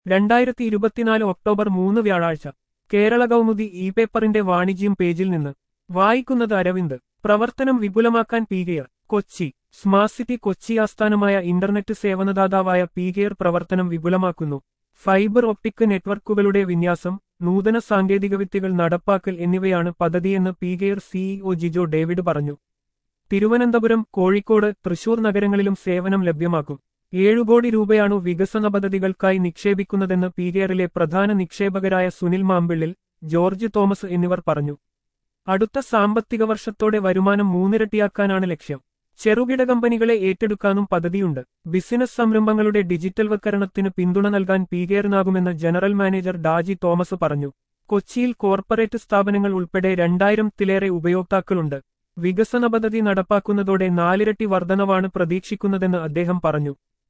2024 October 3 വ്യാഴാഴ്ച Kerala Kaumudi E പേപ്പറിന്റെ വാണിജ്യം പേജിൽ നിന്ന് വായിക്കുന്നത് അരവിന്ദ്. പ്രവർത്തനം വിപുലമാക്കാൻ പീകെയർ. കൊച്ചി. സ്മാർട്ട് സിറ്റി കൊച്ചി ആസ്ഥാനമായ ഇന്റർനെറ്റ് സേവനദാതാവായ പീകെയർ പ്രവർത്തനം വിപുലമാക്കുന്നു. ഫൈബർ ഒപ്റ്റിക് നെറ്റ്വർക്കുകളുടെ വിന്യാസം, നൂതന സാങ്കേതികവിദ്യകൾ നടപ്പാക്കൽ എന്നിവയാണ് പദ്ധതിയെന്ന് പീകെയർ സിഇഒ ജിജോ ഡേവിഡ് പറഞ്ഞു. തിരുവനന്തപുരം, കോഴിക്കോട്, തൃശൂർ നഗരങ്ങളിലും സേവനം ലഭ്യമാക്കും. 7 കോടി രൂപയാണു വികസന പദ്ധതികൾക്കായി നിക്ഷേപിക്കുന്നതെന്ന് പീകെയറിലെ പ്രധാന നിക്ഷേപകരായ സുനിൽ മാമ്പിള്ളിൽ, ജോർജ് തോമസ് എന്നിവർ പറഞ്ഞു. അടുത്ത സാമ്പത്തിക വർഷത്തോടെ വരുമാനം 3 ഇരട്ടിയാക്കാനാണ് ലക്ഷ്യം. ചെറുകിട കമ്പനികളെ ഏറ്റെടുക്കാനും പദ്ധതിയുണ്ട്. ബിസിനസ് സംരംഭങ്ങളുടെ ഡിജിറ്റൽവൽക്കരണത്തിന് പിന്തുണ നൽകാൻ പീകെയറിനാകുമെന്ന് ജനറൽ മാനേജർ ഡാജി തോമസ് പറഞ്ഞു. കൊച്ചിയിൽ കോർപ്പറേറ്റ് സ്ഥാപനങ്ങൾ ഉൾപ്പെടെ 2000-ത്തിലേറെ ഉപയോക്താക്കളുണ്ട്. വികസന പദ്ധതി നടപ്പാക്കുന്നതോടെ 4 ഇരട്ടി വർധനവാണ് പ്രതീക്ഷിക്കുന്നതെന്ന് അദ്ദേഹം പറഞ്ഞു.